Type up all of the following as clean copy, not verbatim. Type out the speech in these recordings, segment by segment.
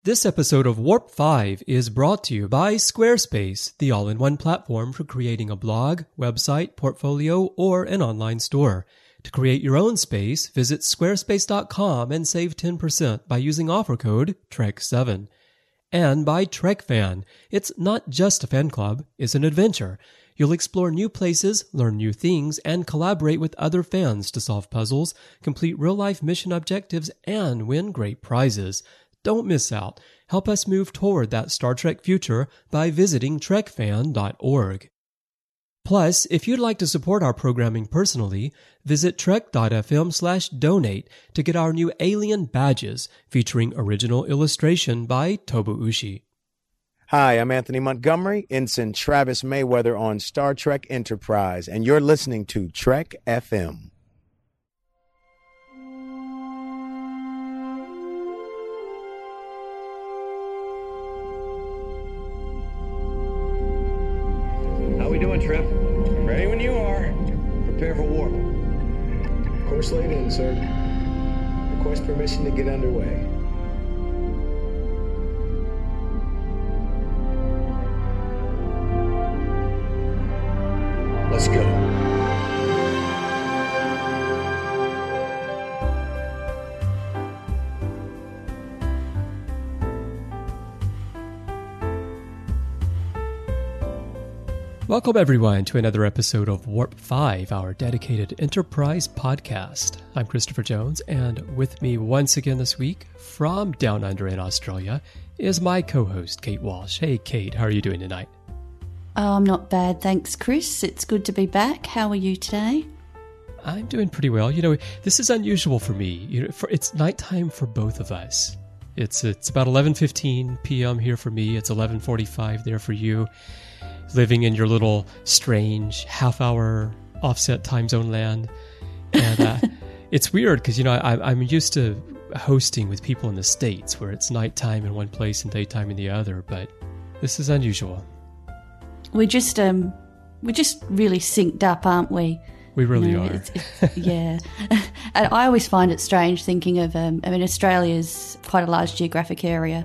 This episode of Warp 5 is brought to you by Squarespace, the all-in-one platform for creating a blog, website, portfolio, or an online store. To create your own space, visit squarespace.com and save 10% by using offer code TREK7. And by TrekFan. It's not just a fan club, it's an adventure. You'll explore new places, learn new things, and collaborate with other fans to solve puzzles, complete real-life mission objectives, and win great prizes. Don't miss out. Help us move toward that Star Trek future by visiting trekfan.org. Plus, if you'd like to support our programming personally, visit trek.fm/donate to get our new Alien badges featuring original illustration by Tobu-Ushi. Hi, I'm Anthony Montgomery, Ensign Travis Mayweather on Star Trek Enterprise, and you're listening to Trek FM. How we doing, Trip? Ready when you are. Prepare for warp. Course laid in, sir. Request permission to get underway. Let's go. Welcome everyone to another episode of Warp 5, our dedicated Enterprise podcast. I'm Christopher Jones, and with me once again this week, from down under in Australia, is my co-host, Kate Walsh. Hey Kate, how are you doing tonight? I'm not bad, thanks Chris. It's good to be back. How are you today? I'm doing pretty well. You know, this is unusual for me. It's nighttime for both of us. It's about 11:15 p.m. here for me. It's 11:45 there for you. Living in your little strange half-hour offset time zone land. And it's weird because, I'm used to hosting with people in the States where it's nighttime in one place and daytime in the other, but this is unusual. We're just really synced up, aren't we? We really are. Yeah. And I always find it strange thinking of, Australia's quite a large geographic area,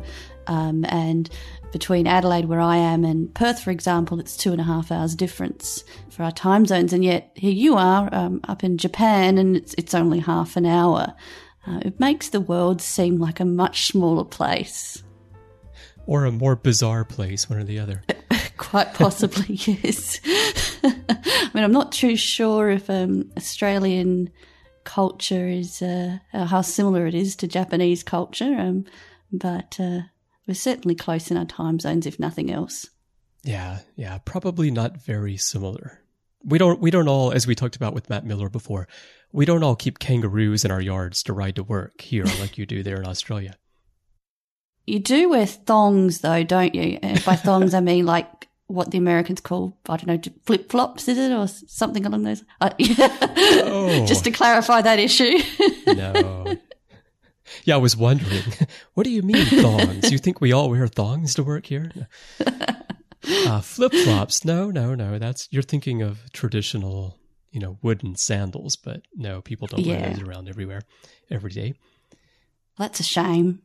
and between Adelaide, where I am, and Perth, for example, it's 2.5 hours difference for our time zones. And yet here you are up in Japan and it's only half an hour. It makes the world seem like a much smaller place. Or a more bizarre place, one or the other. Quite possibly, yes. I'm not too sure if Australian culture is, how similar it is to Japanese culture, but we're certainly close in our time zones, if nothing else. Yeah, probably not very similar. We don't all, as we talked about with Matt Miller before, we don't all keep kangaroos in our yards to ride to work here like you do there in Australia. You do wear thongs, though, don't you? And by thongs, I mean like what the Americans call, I don't know, flip-flops, is it? Or something along those. Oh. Just to clarify that issue. No. Yeah, I was wondering, what do you mean thongs? You think we all wear thongs to work here? Flip-flops? No. You're thinking of traditional, wooden sandals, but no, people don't wear those around everywhere, every day. That's a shame.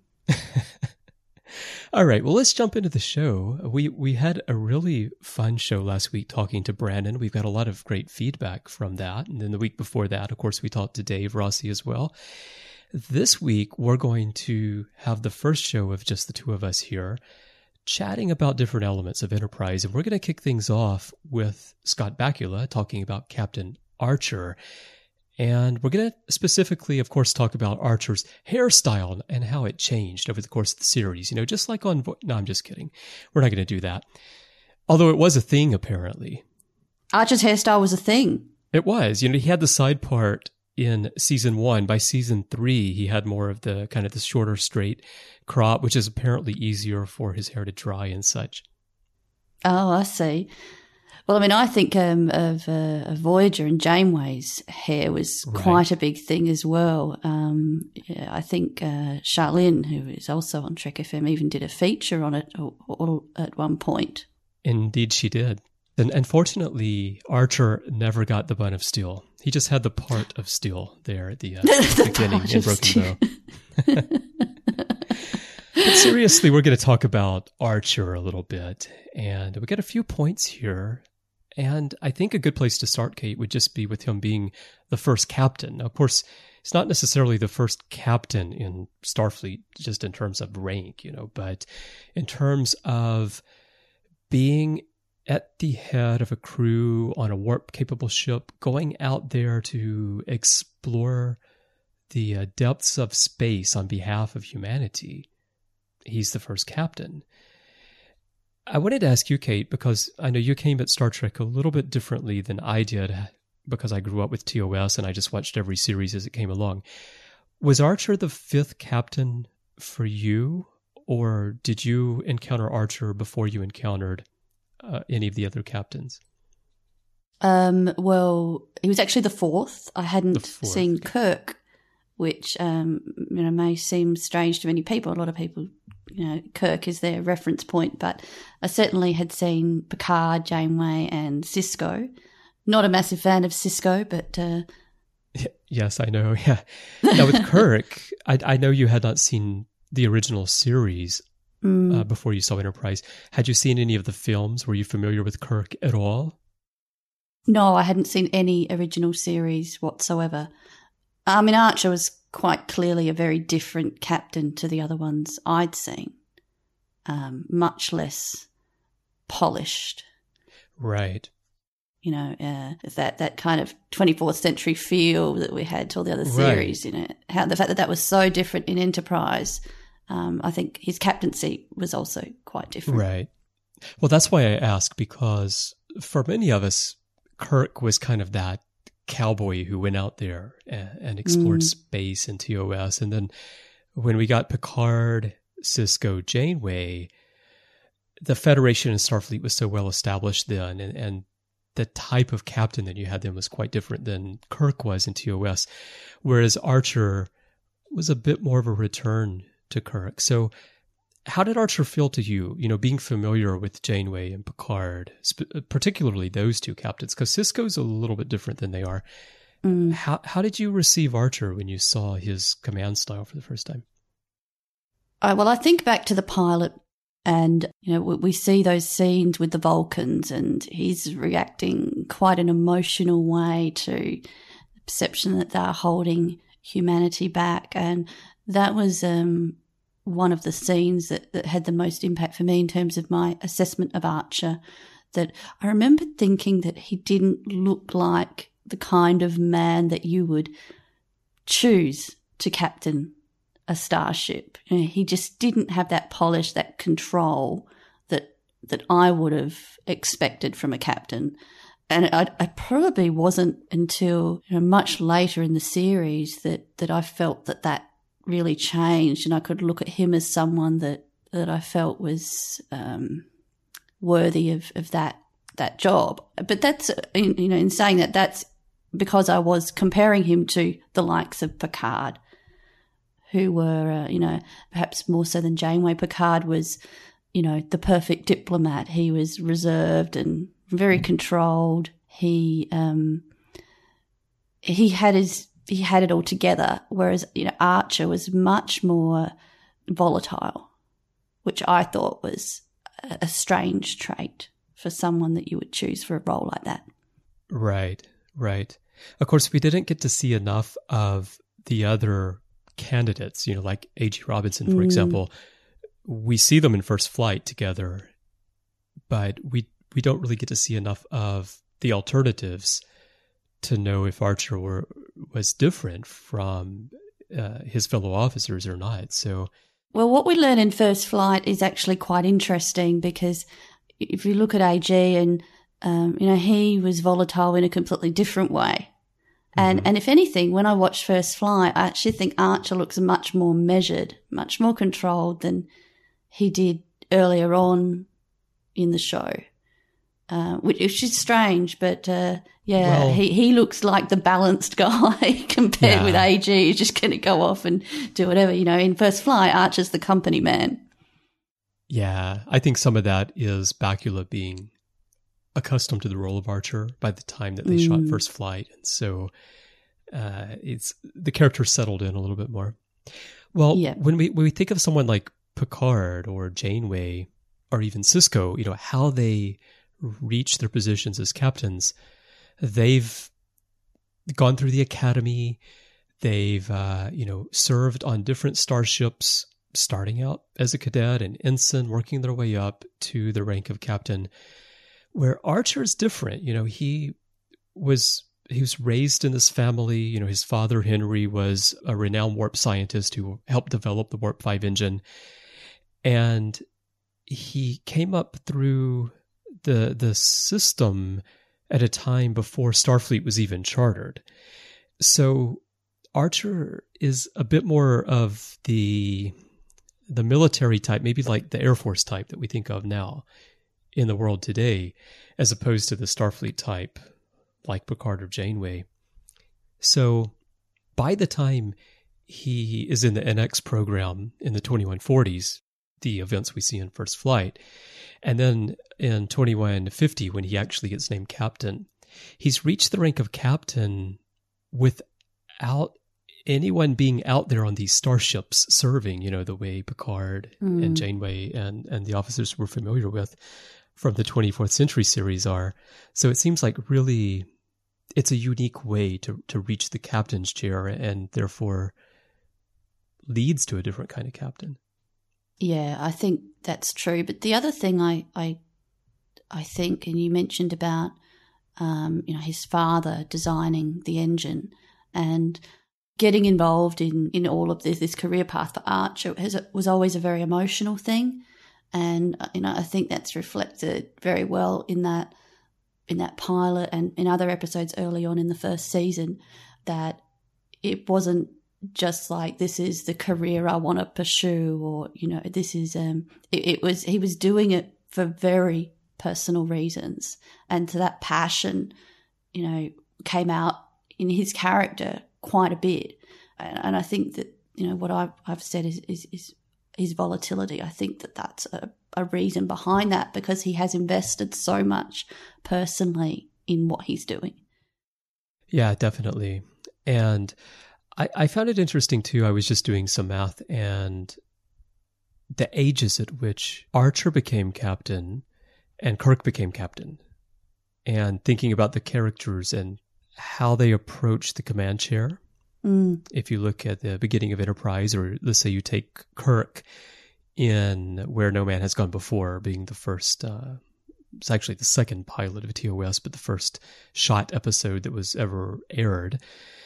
All right, well, let's jump into the show. We had a really fun show last week talking to Brandon. We've got a lot of great feedback from that. And then the week before that, of course, we talked to Dave Rossi as well. This week, we're going to have the first show of just the two of us here, chatting about different elements of Enterprise. And we're going to kick things off with Scott Bakula talking about Captain Archer. And we're going to specifically, of course, talk about Archer's hairstyle and how it changed over the course of the series. Just like on... No, I'm just kidding. We're not going to do that. Although it was a thing, apparently. Archer's hairstyle was a thing. It was. He had the side part in season 1. By season 3, he had more of the kind of the shorter, straight crop, which is apparently easier for his hair to dry and such. Oh, I see. Well, I think of Voyager and Janeway's hair was quite a big thing as well. I think Charlene, who is also on Trek FM, even did a feature on it at one point. Indeed she did. And unfortunately, Archer never got the bun of steel. He just had the part of steel there at the beginning in Broken Bow. But seriously, we're going to talk about Archer a little bit. And we got a few points here. And I think a good place to start, Kate, would just be with him being the first captain. Now, of course, it's not necessarily the first captain in Starfleet, just in terms of rank, but in terms of being at the head of a crew on a warp-capable ship, going out there to explore the depths of space on behalf of humanity. He's the first captain. I wanted to ask you, Kate, because I know you came at Star Trek a little bit differently than I did, because I grew up with TOS and I just watched every series as it came along. Was Archer the fifth captain for you, or did you encounter Archer before you encountered any of the other captains? Well, he was actually the fourth. I hadn't seen Kirk, which may seem strange to many people. A lot of people, Kirk is their reference point, but I certainly had seen Picard, Janeway, and Sisko. Not a massive fan of Sisko, but yes, I know. Yeah. Now with Kirk, I know you had not seen the original series before you saw Enterprise. Had you seen any of the films? Were you familiar with Kirk at all? No, I hadn't seen any original series whatsoever. I mean, Archer was quite clearly a very different captain to the other ones I'd seen. Much less polished. Right. That kind of 24th century feel that we had to all the other series, right. How the fact that was so different in Enterprise. I think his captaincy was also quite different. Right. Well, that's why I ask, because for many of us, Kirk was kind of that cowboy who went out there and explored space and TOS. And then when we got Picard, Sisko, Janeway, the Federation and Starfleet was so well established then, and the type of captain that you had then was quite different than Kirk was in TOS, whereas Archer was a bit more of a return to Kirk. So how did Archer feel to you, being familiar with Janeway and Picard, particularly those two captains? Because Sisko's a little bit different than they are. How did you receive Archer when you saw his command style for the first time? Well, I think back to the pilot, and we see those scenes with the Vulcans, and he's reacting quite an emotional way to the perception that they're holding humanity back, and that was one of the scenes that had the most impact for me in terms of my assessment of Archer. That I remember thinking that he didn't look like the kind of man that you would choose to captain a starship. He just didn't have that polish, that control that I would have expected from a captain. And I probably wasn't until much later in the series that I felt that really changed, and I could look at him as someone that I felt was worthy of that job. But that's in saying that, that's because I was comparing him to the likes of Picard, who were perhaps more so than Janeway. Picard was the perfect diplomat. He was reserved and very controlled. He had it all together, whereas Archer was much more volatile, which I thought was a strange trait for someone that you would choose for a role like that. Right. Of course, we didn't get to see enough of the other candidates, like A.G. Robinson, for example. We see them in First Flight together, but we don't really get to see enough of the alternatives to know if Archer was different from his fellow officers or not. So, well, what we learn in First Flight is actually quite interesting, because if you look at AG and he was volatile in a completely different way. And if anything, when I watched First Flight, I actually think Archer looks much more measured, much more controlled than he did earlier on in the show. Which is strange, but he looks like the balanced guy compared with AG, who's just going to go off and do whatever. In First Flight, Archer's the company man. Yeah, I think some of that is Bakula being accustomed to the role of Archer by the time that they shot First Flight, and so it's the character settled in a little bit more. Well, when we think of someone like Picard or Janeway or even Sisko, how they reach their positions as captains. They've gone through the academy. They've, served on different starships, starting out as a cadet and ensign, working their way up to the rank of captain. Where Archer's different, he was raised in this family. His father, Henry, was a renowned warp scientist who helped develop the Warp 5 engine. And he came up through the system at a time before Starfleet was even chartered. So Archer is a bit more of the military type, maybe like the Air Force type that we think of now in the world today, as opposed to the Starfleet type like Picard or Janeway. So by the time he is in the NX program in the 2140s, the events we see in First Flight, and then in 2150, when he actually gets named captain, he's reached the rank of captain without anyone being out there on these starships serving, the way Picard and Janeway and the officers we're familiar with from the 24th Century series are. So it seems like really it's a unique way to reach the captain's chair, and therefore leads to a different kind of captain. Yeah, I think that's true. But the other thing I think, and you mentioned about, his father designing the engine and getting involved in all of this career path for Archer was always a very emotional thing. And, I think that's reflected very well in that pilot and in other episodes early on in the first season, that it wasn't just like, this is the career I want to pursue, or, this is, he was doing it for very personal reasons. And so that passion, came out in his character quite a bit. And I think that, what I've said is his volatility. I think that that's a reason behind that, because he has invested so much personally in what he's doing. Yeah, definitely. And I found it interesting too. I was just doing some math, and the ages at which Archer became captain and Kirk became captain, and thinking about the characters and how they approach the command chair. If you look at the beginning of Enterprise, or let's say you take Kirk in Where No Man Has Gone Before, being the first, it's actually the second pilot of TOS, but the first shot episode that was ever aired,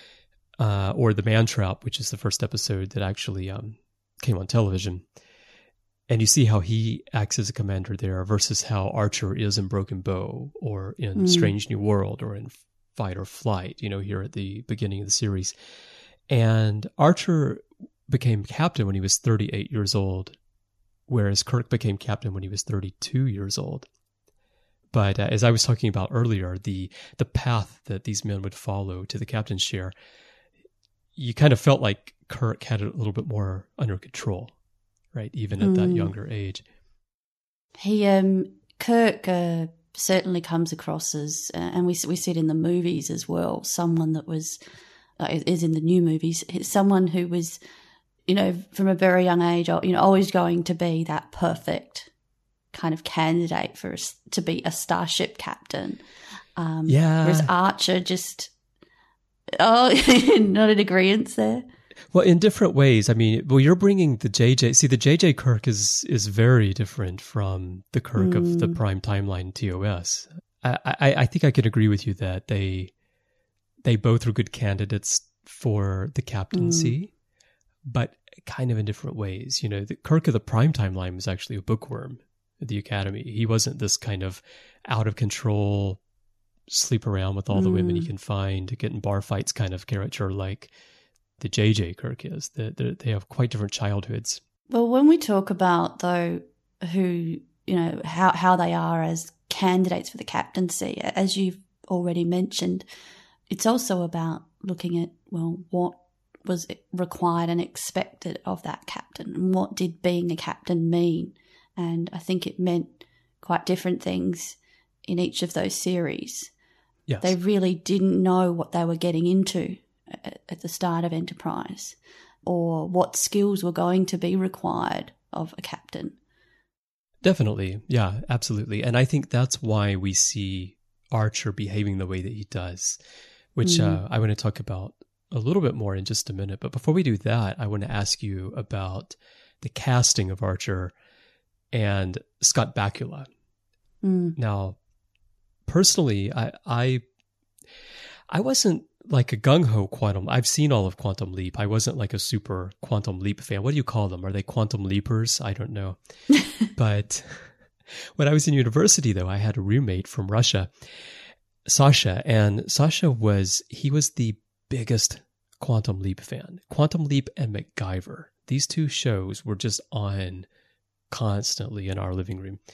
or The Man Trap, which is the first episode that actually came on television. And you see how he acts as a commander there versus how Archer is in Broken Bow, or in Strange New World, or in Fight or Flight, here at the beginning of the series. And Archer became captain when he was 38 years old, whereas Kirk became captain when he was 32 years old. But as I was talking about earlier, the path that these men would follow to the captain's chair, you kind of felt like Kirk had it a little bit more under control, right? Even at that younger age. Kirk certainly comes across as, and we see it in the movies as well, someone that was, is in the new movies, someone who was, from a very young age, always going to be that perfect kind of candidate for to be a starship captain. Whereas Archer just, not in agreement there. Well, in different ways. I mean, you're bringing the JJ. See, the JJ Kirk is very different from the Kirk of the prime timeline TOS. I think I could agree with you that they both are good candidates for the captaincy, but kind of in different ways. The Kirk of the prime timeline was actually a bookworm at the Academy. He wasn't this kind of out of control, sleep around with all the women he can find, get in bar fights kind of character like the JJ Kirk is. They have quite different childhoods. Well, when we talk about, though, who, how they are as candidates for the captaincy, as you've already mentioned, it's also about looking at, what was required and expected of that captain, and what did being a captain mean. And I think it meant quite different things in each of those series. Yes. They really didn't know what they were getting into at the start of Enterprise, or what skills were going to be required of a captain. Definitely. Yeah, absolutely. And I think that's why we see Archer behaving the way that he does, which I want to talk about a little bit more in just a minute. But before we do that, I want to ask you about the casting of Archer and Scott Bakula. Now, personally, I wasn't like a gung-ho Quantum. I've seen all of Quantum Leap. I wasn't like a super Quantum Leap fan. What do you call them? Are they Quantum Leapers? I don't know. But when I was in university, though, I had a roommate from Russia, Sasha, and Sasha was the biggest Quantum Leap fan. Quantum Leap and MacGyver. These two shows were just on constantly in our living room.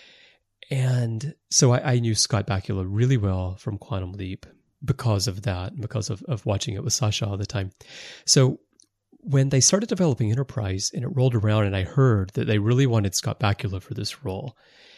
And so I knew Scott Bakula really well from Quantum Leap because of that, because of watching it with Sasha all the time. So when they started developing Enterprise and it rolled around and I heard that they really wanted Scott Bakula for this role,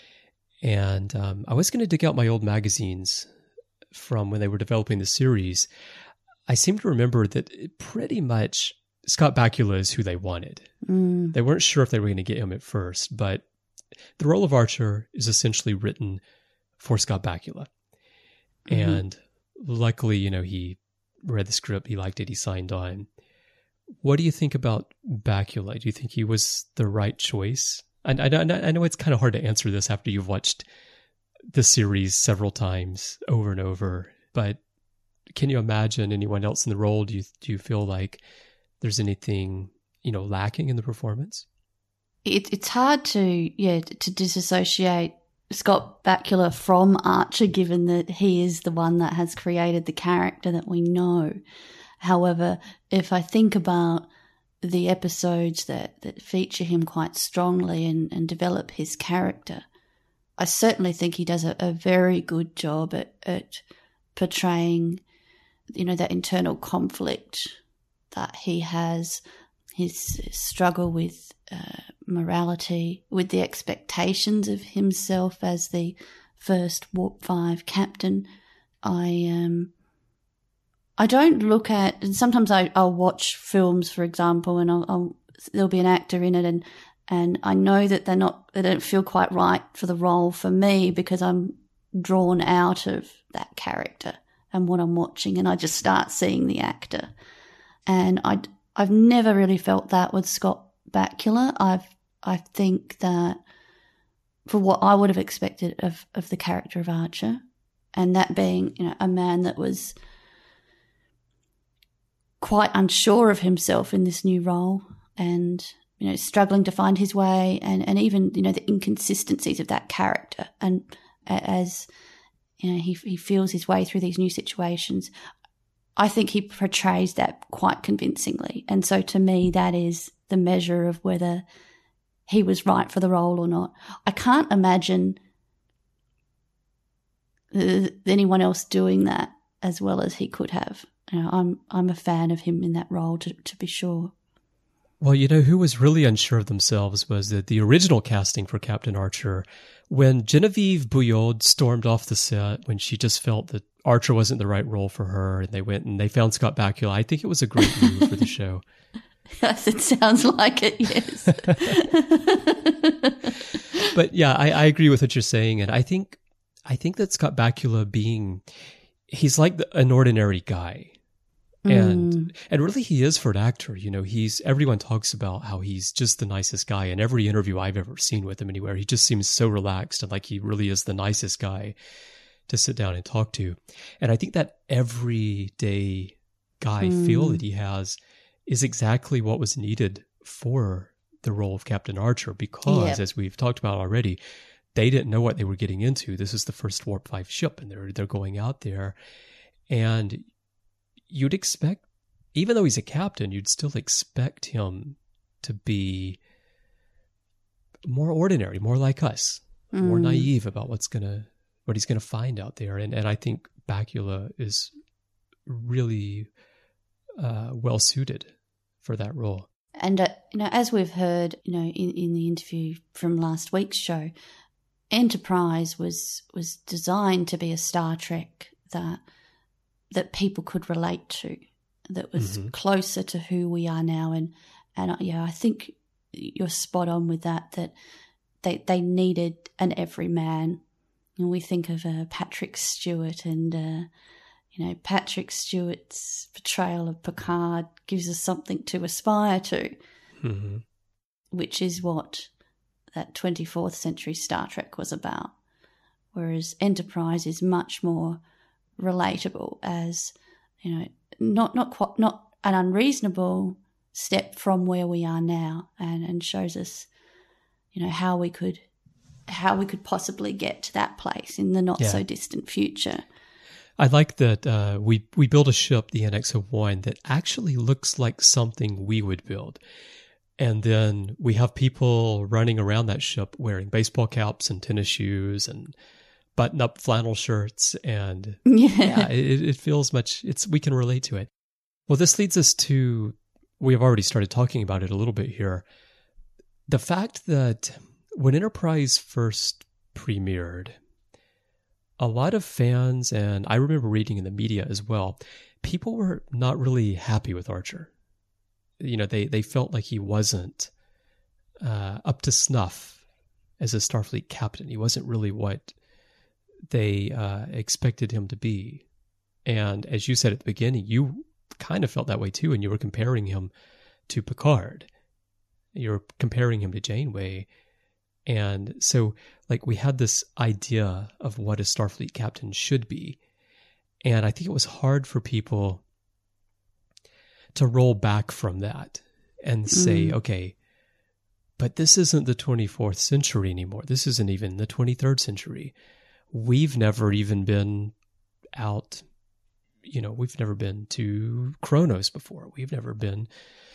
and I was going to dig out my old magazines from when they were developing the series, I seem to remember that pretty much Scott Bakula is who they wanted. They weren't sure if they were going to get him at first, but the role of Archer is essentially written for Scott Bakula. And luckily, he read the script, he liked it, he signed on. What do you think about Bakula? Do you think he was the right choice? And I know it's kind of hard to answer this after you've watched the series several times over and over, but can you imagine anyone else in the role? Do you feel like there's anything, lacking in the performance? It's hard to disassociate Scott Bakula from Archer, given that he is the one that has created the character that we know. However, if I think about the episodes that feature him quite strongly and develop his character, I certainly think he does a very good job at portraying, that internal conflict that he has, his struggle with morality, with the expectations of himself as the first Warp 5 captain. I don't look at, and sometimes I'll watch films, for example, and there'll be an actor in it, and I know that they don't feel quite right for the role for me because I'm drawn out of that character and what I'm watching, and I just start seeing the actor. And I've never really felt that with Scott Bakula. I think that for what I would have expected of the character of Archer, and that being, a man that was quite unsure of himself in this new role and, struggling to find his way and even, the inconsistencies of that character. And as, he feels his way through these new situations, I think he portrays that quite convincingly. And so to me, that is the measure of whether he was right for the role or not. I can't imagine anyone else doing that as well as he could have. I'm a fan of him in that role, to be sure. Well, who was really unsure of themselves was the original casting for Captain Archer. When Genevieve Bujold stormed off the set, when she just felt that Archer wasn't the right role for her, and they went and they found Scott Bakula, I think it was a great move for the show. Yes, it sounds like it, yes. But yeah, I agree with what you're saying, and I think that Scott Bakula he's like an ordinary guy. And really he is for an actor. Everyone talks about how he's just the nicest guy. In every interview I've ever seen with him anywhere, he just seems so relaxed and like he really is the nicest guy to sit down and talk to. And I think that everyday guy feel that he has is exactly what was needed for the role of Captain Archer, because as we've talked about already, they didn't know what they were getting into. This is the first Warp 5 ship, and they're going out there, and you'd expect, even though he's a captain, you'd still expect him to be more ordinary, more like us, more naive about what he's gonna find out there. And I think Bakula is really well suited for that role. And as we've heard, in the interview from last week's show, Enterprise was designed to be a Star Trek that people could relate to, that was closer to who we are now. And I think you're spot on with that they needed an everyman. And we think of Patrick Stewart, and Patrick Stewart's portrayal of Picard gives us something to aspire to, which is what that 24th century Star Trek was about. Whereas Enterprise is much more relatable as, not an unreasonable step from where we are now, and shows us, how we could possibly get to that place in the not so distant future. I like that we build a ship, the NX-01, that actually looks like something we would build. And then we have people running around that ship wearing baseball caps and tennis shoes and button-up flannel shirts. And it feels we can relate to it. Well, this leads us to, we have already started talking about it a little bit here. The fact that when Enterprise first premiered, a lot of fans, and I remember reading in the media as well, people were not really happy with Archer. They felt like he wasn't up to snuff as a Starfleet captain. He wasn't really what they expected him to be. And as you said at the beginning, you kind of felt that way too, and you were comparing him to Picard. You're comparing him to Janeway. And so, we had this idea of what a Starfleet captain should be. And I think it was hard for people to roll back from that and say, okay, but this isn't the 24th century anymore. This isn't even the 23rd century. We've never even been out, we've never been to Kronos before. We've never been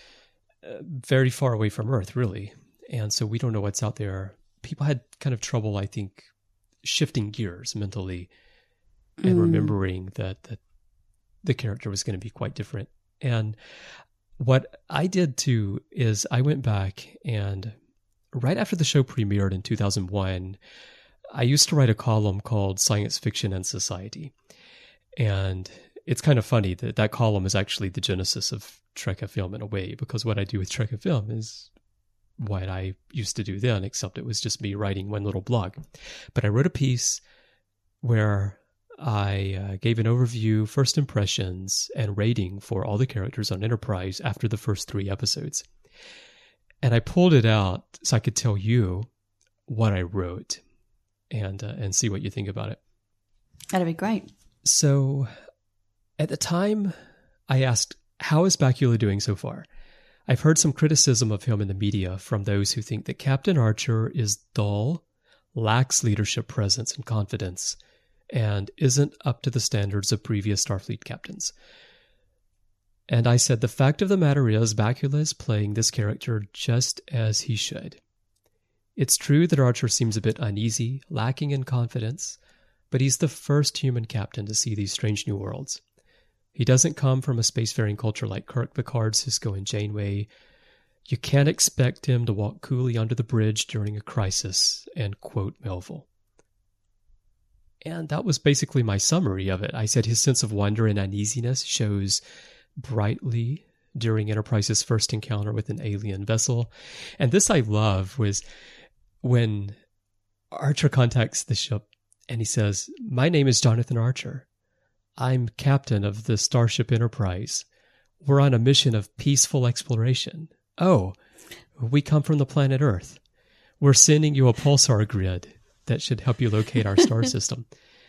very far away from Earth, really. And so we don't know what's out there. People had kind of trouble, I think, shifting gears mentally and remembering that the character was going to be quite different. And what I did too is I went back, and right after the show premiered in 2001, I used to write a column called Science Fiction and Society. And it's kind of funny that column is actually the genesis of Trek FM in a way, because what I do with Trek FM is what I used to do then, except it was just me writing one little blog. But I wrote a piece where I gave an overview, first impressions, and rating for all the characters on Enterprise after the first 3 episodes. And I pulled it out so I could tell you what I wrote and see what you think about it. That'd be great. So at the time, I asked, how is Bakula doing so far? I've heard some criticism of him in the media from those who think that Captain Archer is dull, lacks leadership presence and confidence, and isn't up to the standards of previous Starfleet captains. And I said, the fact of the matter is Bakula is playing this character just as he should. It's true that Archer seems a bit uneasy, lacking in confidence, but he's the first human captain to see these strange new worlds. He doesn't come from a spacefaring culture like Kirk, Picard, Sisko, and Janeway. You can't expect him to walk coolly under the bridge during a crisis and quote Melville. And that was basically my summary of it. I said his sense of wonder and uneasiness shows brightly during Enterprise's first encounter with an alien vessel. And this I love was when Archer contacts the ship and he says, "My name is Jonathan Archer. I'm captain of the Starship Enterprise. We're on a mission of peaceful exploration. Oh, we come from the planet Earth. We're sending you a pulsar grid that should help you locate our star system."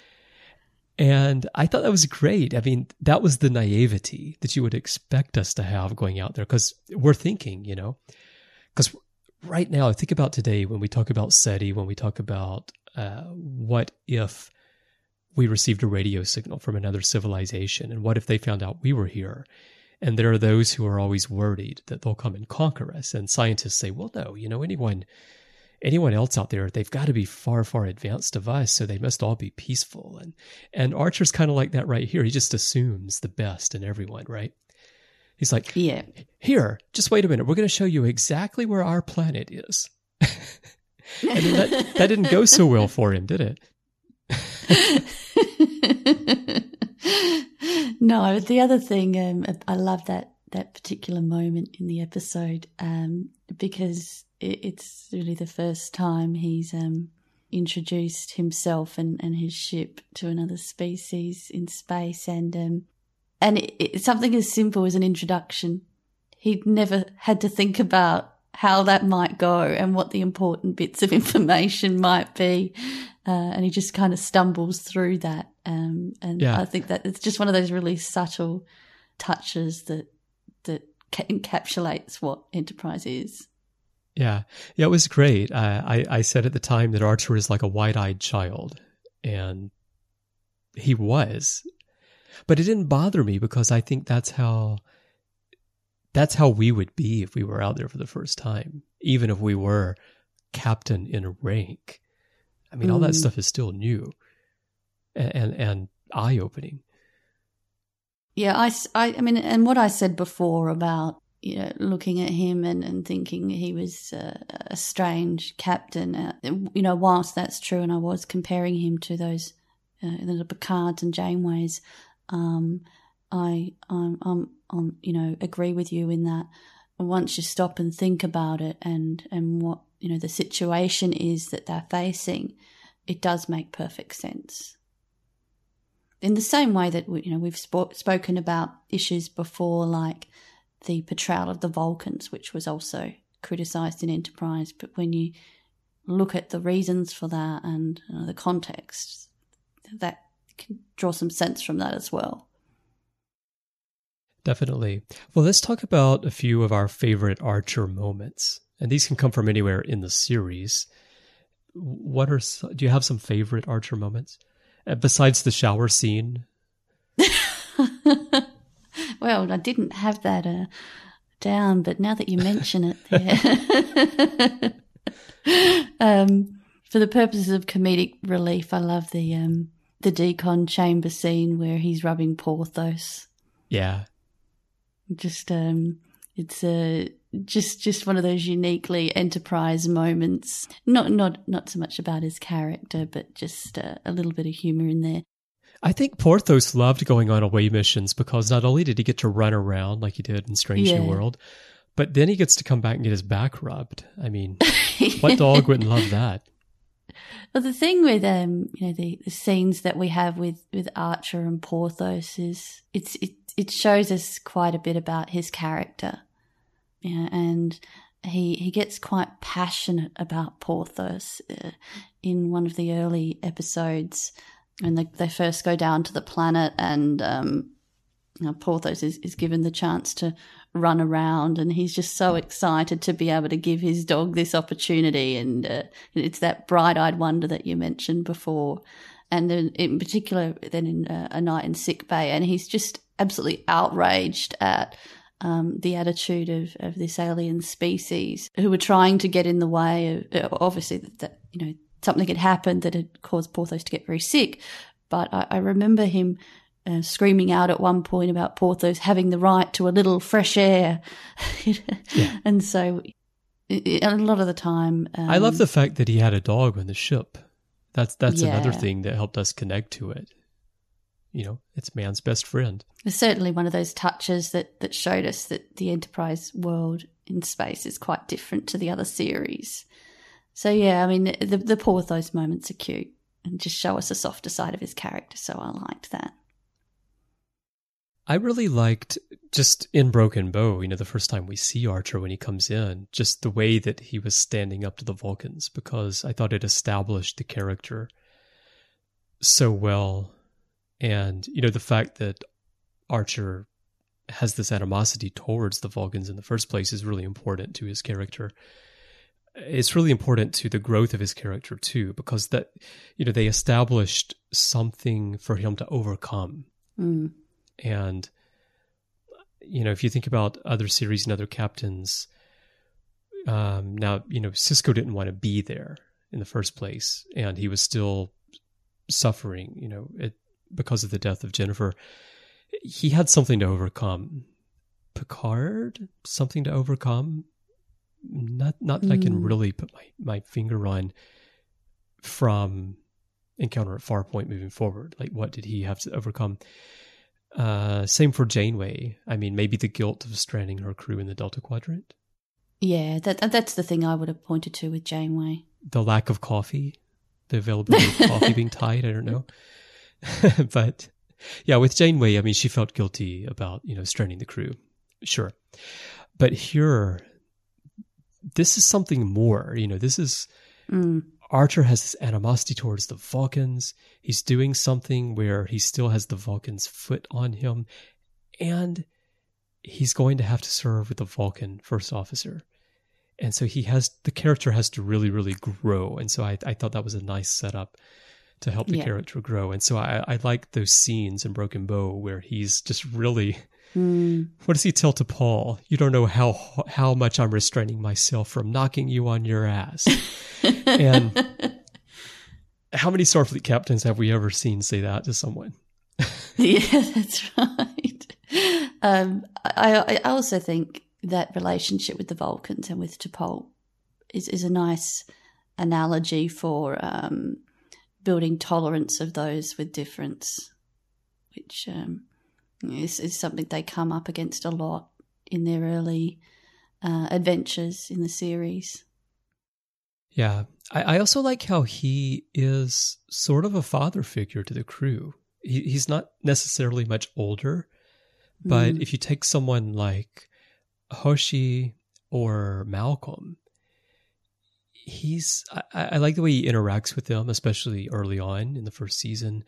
And I thought that was great. I mean, that was the naivety that you would expect us to have going out there, because we're thinking, because right now, think about today when we talk about SETI, when we talk about what if we received a radio signal from another civilization, and what if they found out we were here? And there are those who are always worried that they'll come and conquer us. And scientists say, well, no, anyone else out there, they've got to be far, far advanced of us, so they must all be peaceful. And Archer's kind of like that right here. He just assumes the best in everyone, right? He's like, yeah, here, just wait a minute. We're going to show you exactly where our planet is. And then that didn't go so well for him, did it? No, the other thing, I love that that particular moment in the episode, because it's really the first time he's introduced himself and his ship to another species in space, and it's something as simple as an introduction. He'd never had to think about how that might go and what the important bits of information might be, and he just kind of stumbles through that. I think that it's just one of those really subtle touches that encapsulates what Enterprise is. Yeah, it was great. I said at the time that Archer is like a wide-eyed child, and he was. But it didn't bother me because I think that's how we would be if we were out there for the first time, even if we were captain in rank. I mean, all that stuff is still new and eye-opening. Yeah, I mean, and what I said before about, you know, looking at him and thinking he was a strange captain, you know, whilst that's true, and I was comparing him to those the Picards and Janeways, I you know, agree with you in that once you stop and think about it and what, you know, the situation is that they're facing, it does make perfect sense. In the same way that we've spoken about issues before, like the portrayal of the Vulcans, which was also criticised in Enterprise, but when you look at the reasons for that and the context, that can draw some sense from that as well. Definitely. Well, let's talk about a few of our favorite Archer moments, and these can come from anywhere in the series. Do you have some favorite Archer moments besides the shower scene? Well, I didn't have that down, but now that you mention it there. For the purposes of comedic relief, I love the decon chamber scene where he's rubbing Porthos. Yeah. Just it's just one of those uniquely Enterprise moments. Not so much about his character, but just a little bit of humor in there. I think Porthos loved going on away missions because not only did he get to run around like he did in Strange New World, but then he gets to come back and get his back rubbed. I mean, what dog wouldn't love that? Well, the thing with the scenes that we have with Archer and Porthos is it shows us quite a bit about his character. Yeah, and he gets quite passionate about Porthos in one of the early episodes when they first go down to the planet, and Porthos is given the chance to run around, and he's just so excited to be able to give his dog this opportunity, and it's that bright-eyed wonder that you mentioned before. And then in particular, then in A Night in Sick Bay, and he's just absolutely outraged at the attitude of this alien species who were trying to get in the way of, obviously, that something had happened that had caused Porthos to get very sick. But I remember him screaming out at one point about Porthos having the right to a little fresh air. Yeah. And so a lot of the time... I love the fact that he had a dog on the ship. That's another thing that helped us connect to it. It's man's best friend. It's certainly one of those touches that showed us that the Enterprise world in space is quite different to the other series. So, yeah, I mean, the Porthos moments are cute and just show us a softer side of his character, so I liked that. I really liked, just in Broken Bow, the first time we see Archer when he comes in, just the way that he was standing up to the Vulcans, because I thought it established the character so well. And, the fact that Archer has this animosity towards the Vulcans in the first place is really important to his character. It's really important to the growth of his character, too, because that, they established something for him to overcome. Mm. And, if you think about other series and other captains, now, Sisko didn't want to be there in the first place, and he was still suffering, because of the death of Jennifer. He had something to overcome. Picard, something to overcome? Not that I can really put my finger on from Encounter at Farpoint moving forward. Like, what did he have to overcome? Same for Janeway. I mean, maybe the guilt of stranding her crew in the Delta Quadrant. Yeah, that's the thing I would have pointed to with Janeway. The lack of coffee, the availability of coffee being tight, I don't know. But yeah, with Janeway, I mean, she felt guilty about, stranding the crew. Sure. But here, this is something more. This is... Archer has this animosity towards the Vulcans. He's doing something where he still has the Vulcans' foot on him. And he's going to have to serve with the Vulcan first officer. And so the character has to really, really grow. And so I thought that was a nice setup to help the character grow. And so I like those scenes in Broken Bow where he's just really... What does he tell to Paul? You don't know how much I'm restraining myself from knocking you on your ass. And how many Starfleet captains have we ever seen say that to someone? Yeah, that's right. I also think that relationship with the Vulcans and with T'Pol is a nice analogy for building tolerance of those with difference, which is something they come up against a lot in their early adventures in the series. Yeah. I also like how he is sort of a father figure to the crew. He's not necessarily much older, but if you take someone like Hoshi or Malcolm, I like the way he interacts with them, especially early on in the first season.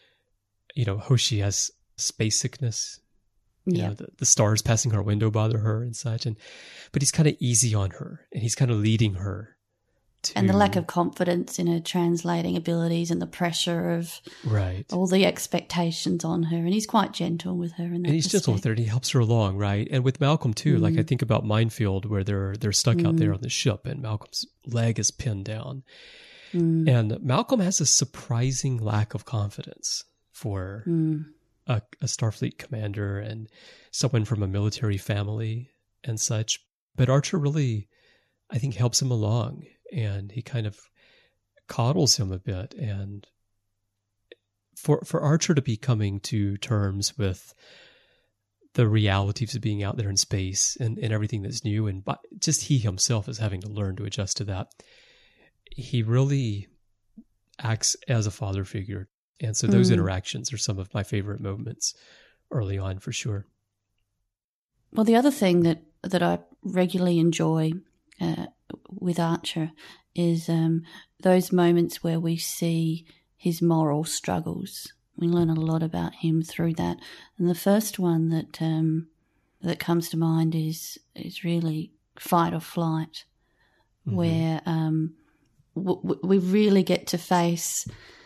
Hoshi has space sickness. The stars passing her window bother her and such. But he's kind of easy on her, and he's kind of leading her. And the lack of confidence in her translating abilities and the pressure of all the expectations on her. And he's quite gentle with her. And he's gentle with her, and he helps her along, right? And with Malcolm, too. Like, I think about Minefield, where they're stuck out there on the ship, and Malcolm's leg is pinned down. And Malcolm has a surprising lack of confidence for a Starfleet commander and someone from a military family and such. But Archer really, I think, helps him along. And he kind of coddles him a bit. And for Archer to be coming to terms with the realities of being out there in space and everything that's new, and just he himself is having to learn to adjust to that, he really acts as a father figure. And so those interactions are some of my favorite moments early on, for sure. Well, the other thing that I regularly enjoy with Archer is those moments where we see his moral struggles. We learn a lot about him through that. And the first one that comes to mind is really Fight or Flight, where we really get to face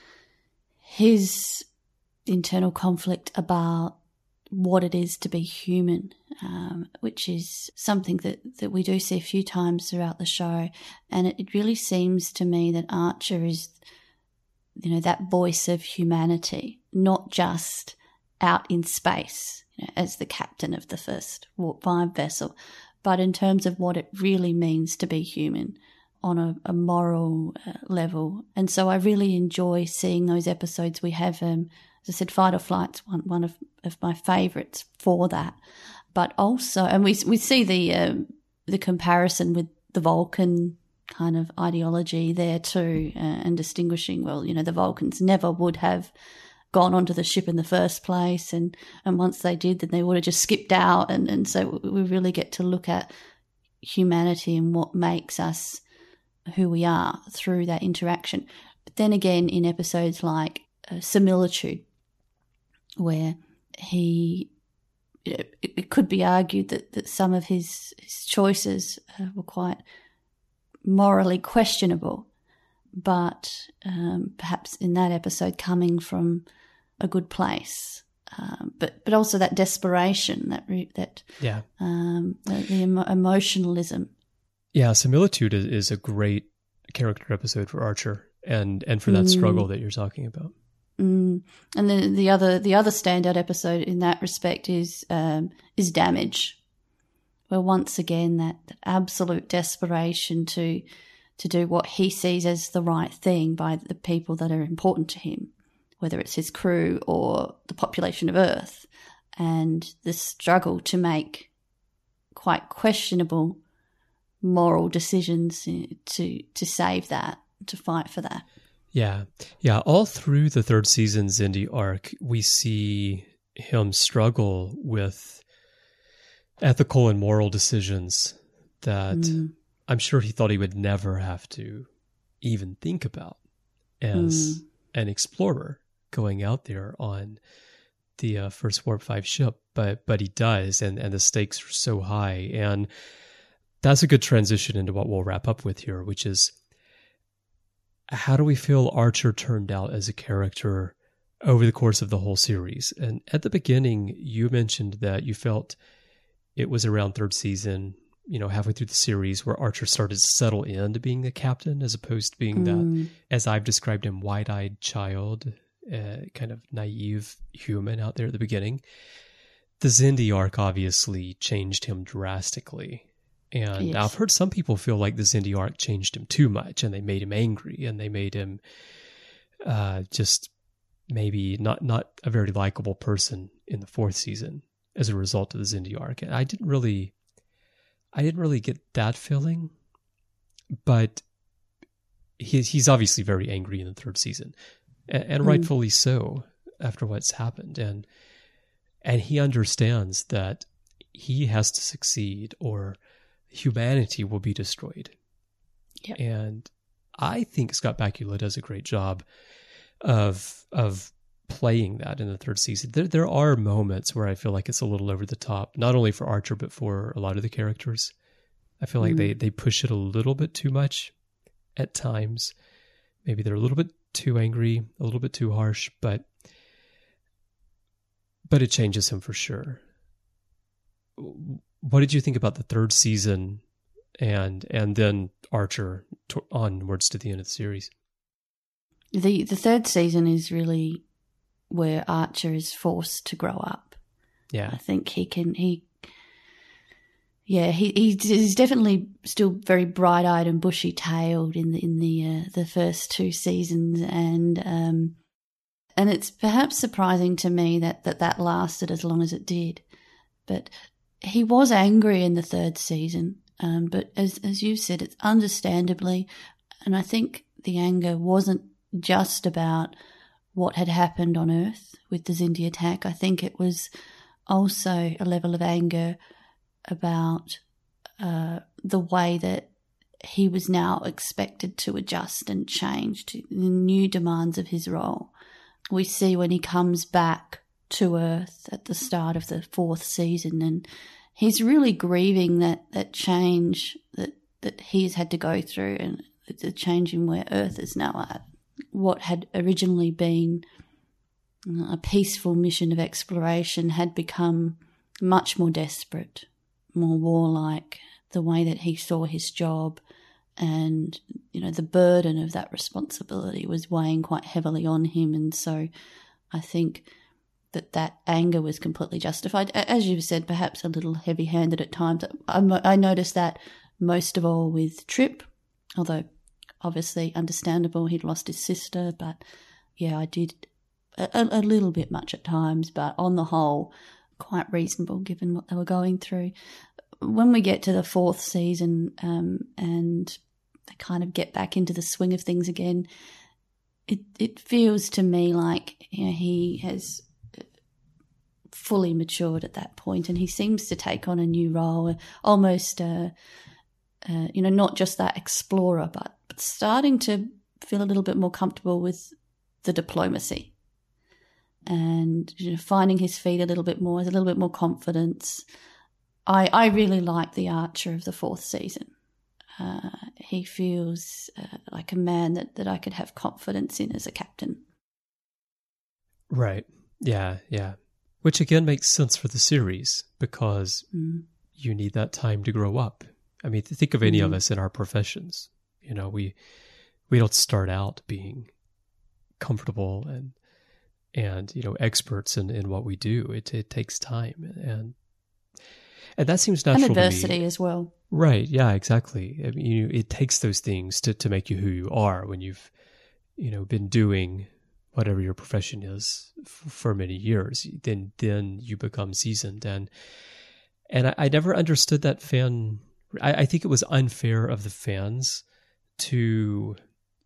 his internal conflict about what it is to be human, which is something that we do see a few times throughout the show. And it really seems to me that Archer is, that voice of humanity, not just out in space, as the captain of the first Warp 5 vessel, but in terms of what it really means to be human on a moral level. And so I really enjoy seeing those episodes. We have, as I said, Fight or Flight's one of my favourites for that. But also, and we see the comparison with the Vulcan kind of ideology there too, and distinguishing, the Vulcans never would have gone onto the ship in the first place, and once they did, then they would have just skipped out. And so we really get to look at humanity and what makes us who we are through that interaction. But then again, in episodes like Similitude, where it could be argued that some of his choices were quite morally questionable, but perhaps in that episode coming from a good place. But also that desperation, the emotionalism. Yeah, Similitude is a great character episode for Archer, and for that struggle that you're talking about. And then the other standout episode in that respect is Damage, where once again that absolute desperation to do what he sees as the right thing by the people that are important to him, whether it's his crew or the population of Earth, and the struggle to make quite questionable moral decisions to save that, to fight for that. Yeah. All through the third season's Xindi arc, we see him struggle with ethical and moral decisions that I'm sure he thought he would never have to even think about as an explorer going out there on the first Warp 5 ship, but he does, and the stakes are so high. And that's a good transition into what we'll wrap up with here, which is, how do we feel Archer turned out as a character over the course of the whole series? And at the beginning, you mentioned that you felt it was around third season, halfway through the series, where Archer started to settle into being the captain, as opposed to being that, as I've described him, wide-eyed child, kind of naive human out there at the beginning. The Xindi arc obviously changed him drastically. And I've heard some people feel like the Xindi arc changed him too much, and they made him angry, and they made him just maybe not a very likable person in the fourth season as a result of the Xindi arc. And I didn't really get that feeling, but he's obviously very angry in the third season, and rightfully so after what's happened. And he understands that he has to succeed or humanity will be destroyed. Yep. And I think Scott Bakula does a great job of playing that in the third season. There are moments where I feel like it's a little over the top, not only for Archer, but for a lot of the characters. I feel like they push it a little bit too much at times. Maybe they're a little bit too angry, a little bit too harsh, but it changes him for sure. What did you think about the third season and then Archer onwards to the end of the series? The third season is really where Archer is forced to grow up. Yeah. I think he's definitely still very bright-eyed and bushy-tailed in the first two seasons, and it's perhaps surprising to me that lasted as long as it did. But he was angry in the third season, but as you said, it's understandably, and I think the anger wasn't just about what had happened on Earth with the Xindi attack. I think it was also a level of anger about the way that he was now expected to adjust and change to the new demands of his role. We see when he comes back to Earth at the start of the fourth season, and he's really grieving that change that he's had to go through, and the change in where Earth is now at. What had originally been a peaceful mission of exploration had become much more desperate, more warlike, the way that he saw his job, and the burden of that responsibility was weighing quite heavily on him. And so I think that anger was completely justified. As you said, perhaps a little heavy-handed at times. I noticed that most of all with Trip, although obviously understandable, he'd lost his sister, but yeah, I did a little bit much at times, but on the whole, quite reasonable given what they were going through. When we get to the fourth season and they kind of get back into the swing of things again, it feels to me like he has fully matured at that point, and he seems to take on a new role, almost not just that explorer, but starting to feel a little bit more comfortable with the diplomacy, and finding his feet a little bit more, with a little bit more confidence. I really like the Archer of the fourth season. He feels like a man that I could have confidence in as a captain. Right. Yeah. Which again makes sense for the series, because you need that time to grow up. I mean, think of any of us in our professions. We don't start out being comfortable and experts in what we do. It takes time, and that seems natural. And adversity as well. Right. Yeah, exactly. I mean, it takes those things to make you who you are when you've, been doing whatever your profession is for many years, then you become seasoned. And I never understood that fan. I think it was unfair of the fans to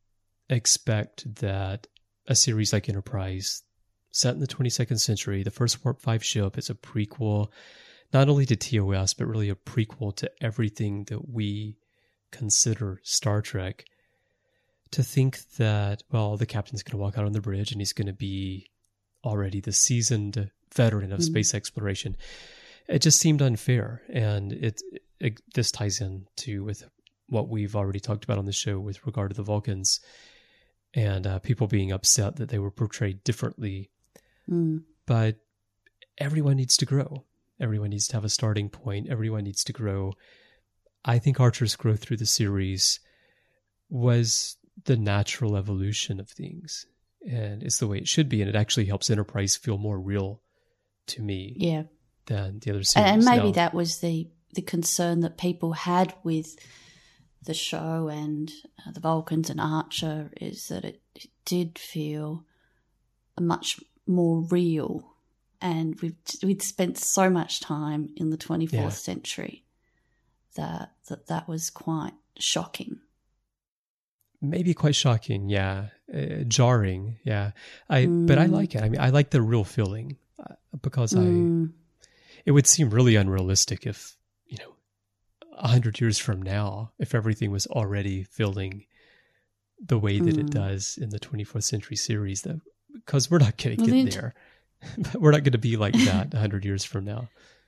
expect that a series like Enterprise, set in the 22nd century, the first Warp 5 ship, is a prequel not only to TOS, but really a prequel to everything that we consider Star Trek, to think that, well, the captain's going to walk out on the bridge and he's going to be already the seasoned veteran of space exploration. It just seemed unfair. And this ties in with what we've already talked about on the show with regard to the Vulcans and people being upset that they were portrayed differently. But everyone needs to grow. Everyone needs to have a starting point. Everyone needs to grow. I think Archer's growth through the series was the natural evolution of things. And it's the way it should be. And it actually helps Enterprise feel more real to me than the other series. And maybe that was the concern that people had with the show and the Vulcans and Archer, is that it did feel much more real. And we'd spent so much time in the 24th century that was quite shocking. Maybe quite shocking, jarring, But I like it. I mean, I like the real feeling because it would seem really unrealistic if 100 years from now, if everything was already feeling the way that it does in the 24th century series, because we're not going to get there. We're not going to be like that 100 years from now.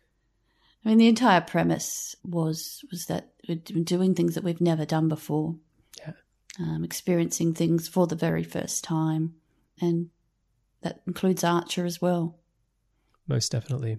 I mean, the entire premise was that we're doing things that we've never done before. Experiencing things for the very first time. And that includes Archer as well. Most definitely.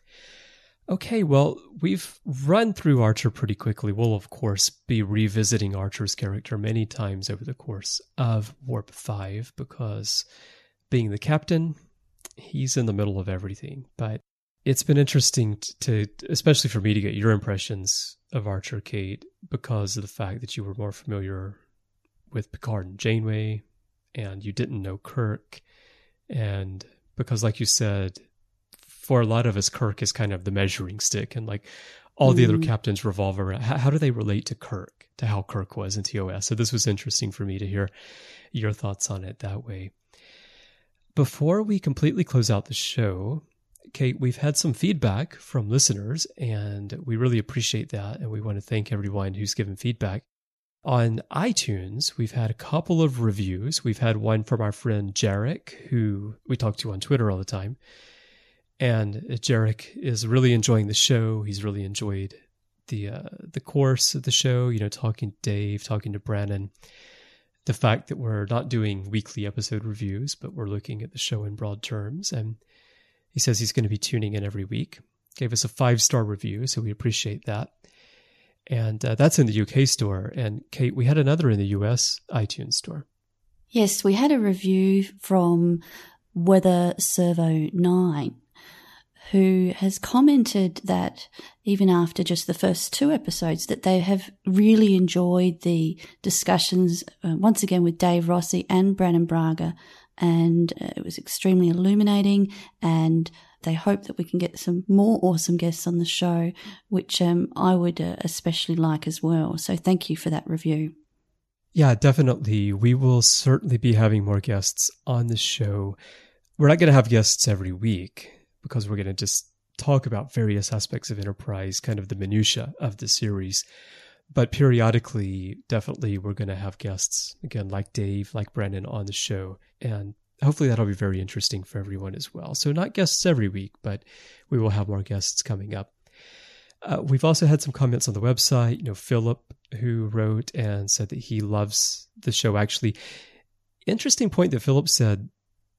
Okay, well, we've run through Archer pretty quickly. We'll, of course, be revisiting Archer's character many times over the course of Warp 5 because being the captain, he's in the middle of everything. But it's been interesting to, especially for me, to get your impressions of Archer, Kate, because of the fact that you were more familiar with Picard and Janeway, and you didn't know Kirk. And because, like you said, for a lot of us, Kirk is kind of the measuring stick, and like all the other captains revolve around how do they relate to Kirk, to how Kirk was in TOS. So this was interesting for me to hear your thoughts on it that way. Before we completely close out the show, Kate, we've had some feedback from listeners, and we really appreciate that, and we want to thank everyone who's given feedback. On iTunes, we've had a couple of reviews. We've had one from our friend Jarek, who we talk to on Twitter all the time. And Jarek is really enjoying the show. He's really enjoyed the course of the show, talking to Dave, talking to Brandon. The fact that we're not doing weekly episode reviews, but we're looking at the show in broad terms. And he says he's going to be tuning in every week. Gave us a 5-star review, so we appreciate that. And that's in the UK store. And Kate, we had another in the US iTunes store. Yes, we had a review from Weather Servo 9, who has commented that even after just the first 2 episodes, that they have really enjoyed the discussions, once again with Dave Rossi and Brannon Braga, and it was extremely illuminating, and they hope that we can get some more awesome guests on the show, which I would especially like as well. So thank you for that review. Yeah, definitely. We will certainly be having more guests on the show. We're not going to have guests every week because we're going to just talk about various aspects of Enterprise, kind of the minutia of the series. But periodically, definitely, we're going to have guests, again, like Dave, like Brandon on the show. And hopefully that'll be very interesting for everyone as well. So not guests every week, but we will have more guests coming up. We've also had some comments on the website. Philip, who wrote and said that he loves the show. Actually, interesting point that Philip said.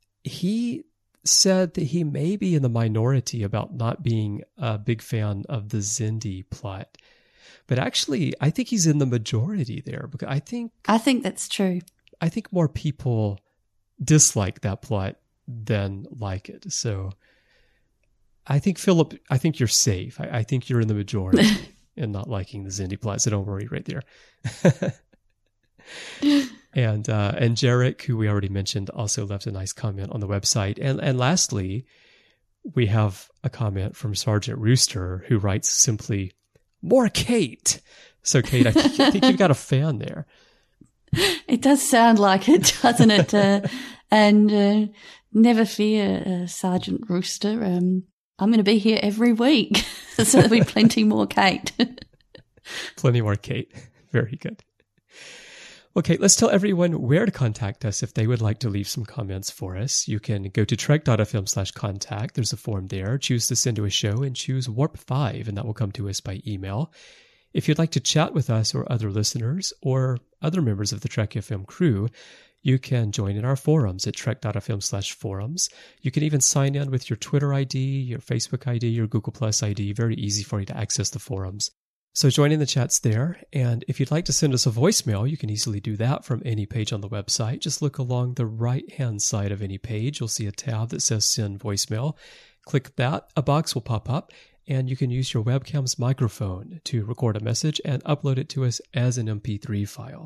He said that he may be in the minority about not being a big fan of the Xindi plot. But actually, I think he's in the majority there, because I think that's true. I think more people dislike that plot than like it. So I think, Philip, you're safe. I think you're in the majority in not liking the Xindi plot. So don't worry right there. And Jarek, who we already mentioned, also left a nice comment on the website. And lastly, we have a comment from Sergeant Rooster, who writes simply, "More Kate." So, Kate, I think you've got a fan there. It does sound like it, doesn't it? And never fear, Sergeant Rooster. I'm going to be here every week, so there'll be plenty more Kate. Plenty more Kate. Very good. Okay, let's tell everyone where to contact us if they would like to leave some comments for us. You can go to trek.fm/contact. There's a form there. Choose to send to a show and choose Warp 5, and that will come to us by email. If you'd like to chat with us or other listeners or other members of the Trek FM crew, you can join in our forums at trek.fm/forums. You can even sign in with your Twitter ID, your Facebook ID, your Google Plus ID. Very easy for you to access the forums. So join in the chats there, and if you'd like to send us a voicemail, you can easily do that from any page on the website. Just look along the right-hand side of any page. You'll see a tab that says Send Voicemail. Click that, a box will pop up, and you can use your webcam's microphone to record a message and upload it to us as an MP3 file.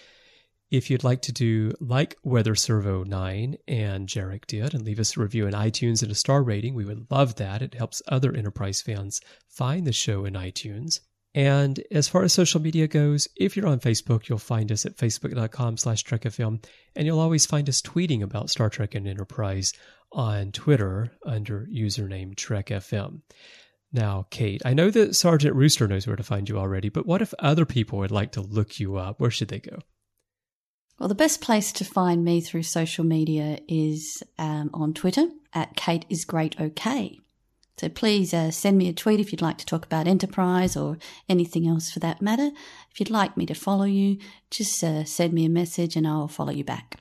If you'd like to do like Weather Servo 9 and Jarek did and leave us a review in iTunes and a star rating, we would love that. It helps other Enterprise fans find the show in iTunes. And as far as social media goes, if you're on Facebook, you'll find us at facebook.com/TrekFM, and you'll always find us tweeting about Star Trek and Enterprise on Twitter under username TrekFM. Now, Kate, I know that Sergeant Rooster knows where to find you already, but what if other people would like to look you up? Where should they go? Well, the best place to find me through social media is on Twitter at KateIsGreatOK. So please send me a tweet if you'd like to talk about Enterprise or anything else for that matter. If you'd like me to follow you, just send me a message and I'll follow you back.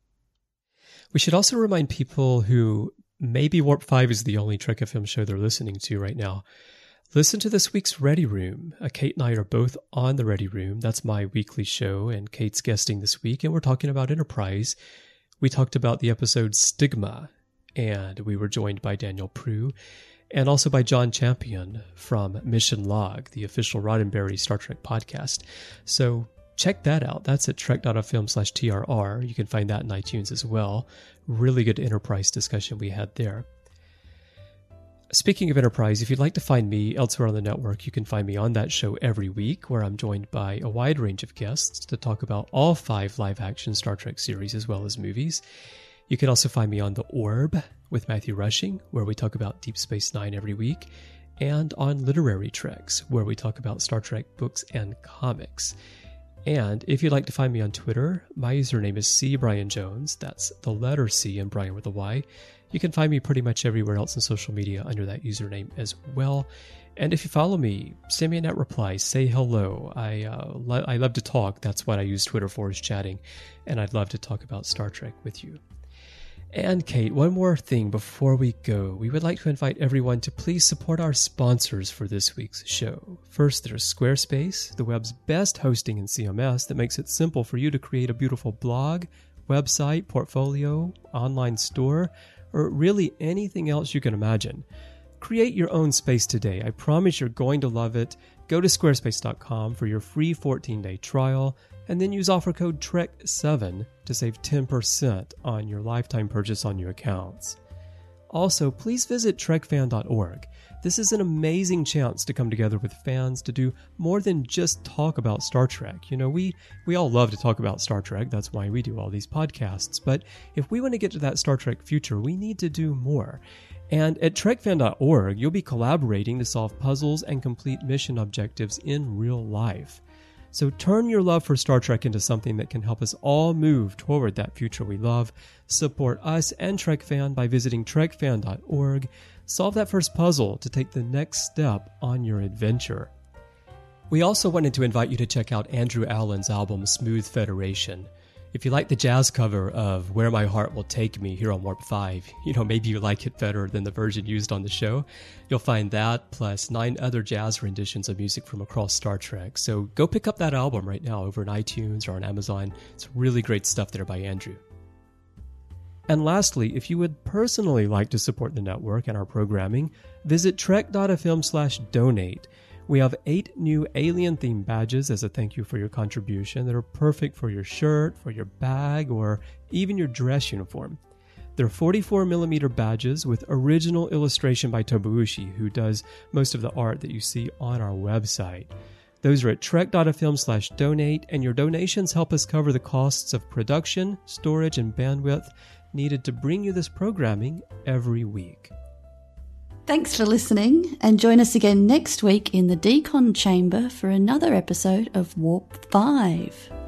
We should also remind people who maybe Warp 5 is the only Trek FM show they're listening to right now. Listen to this week's Ready Room. Kate and I are both on the Ready Room. That's my weekly show, and Kate's guesting this week, and we're talking about Enterprise. We talked about the episode Stigma, and we were joined by Daniel Prue, and also by John Champion from Mission Log, the official Roddenberry Star Trek podcast. So check that out. That's at trek.fm/TRR. You can find that in iTunes as well. Really good Enterprise discussion we had there. Speaking of Enterprise, if you'd like to find me elsewhere on the network, you can find me on that show every week, where I'm joined by a wide range of guests to talk about all 5 live-action Star Trek series as well as movies. You can also find me on The Orb with Matthew Rushing, where we talk about Deep Space Nine every week, and on Literary Treks, where we talk about Star Trek books and comics. And if you'd like to find me on Twitter, my username is CBrianJones. That's the letter C and Brian with a Y. You can find me pretty much everywhere else in social media under that username as well. And if you follow me, send me a net reply, say hello. I love to talk. That's what I use Twitter for, is chatting. And I'd love to talk about Star Trek with you. And Kate, one more thing before we go. We would like to invite everyone to please support our sponsors for this week's show. First, there's Squarespace, the web's best hosting in CMS that makes it simple for you to create a beautiful blog, website, portfolio, online store, or really anything else you can imagine. Create your own space today. I promise you're going to love it. Go to squarespace.com for your free 14-day trial, and then use offer code TREK7 to save 10% on your lifetime purchase on your accounts. Also, please visit trekfan.org. This is an amazing chance to come together with fans to do more than just talk about Star Trek. You know, we all love to talk about Star Trek. That's why we do all these podcasts. But if we want to get to that Star Trek future, we need to do more. And at trekfan.org, you'll be collaborating to solve puzzles and complete mission objectives in real life. So turn your love for Star Trek into something that can help us all move toward that future we love. Support us and TrekFan by visiting trekfan.org. Solve that first puzzle to take the next step on your adventure. We also wanted to invite you to check out Andrew Allen's album Smooth Federation. If you like the jazz cover of Where My Heart Will Take Me here on Warp 5, maybe you like it better than the version used on the show. You'll find that, plus 9 other jazz renditions of music from across Star Trek. So go pick up that album right now over on iTunes or on Amazon. It's really great stuff there by Andrew. And lastly, if you would personally like to support the network and our programming, visit trek.fm/donate. We have 8 new alien-themed badges as a thank you for your contribution that are perfect for your shirt, for your bag, or even your dress uniform. They're 44mm badges with original illustration by Tobuushi, who does most of the art that you see on our website. Those are at trek.fm/donate, and your donations help us cover the costs of production, storage, and bandwidth needed to bring you this programming every week. Thanks for listening, and join us again next week in the Decon Chamber for another episode of Warp 5.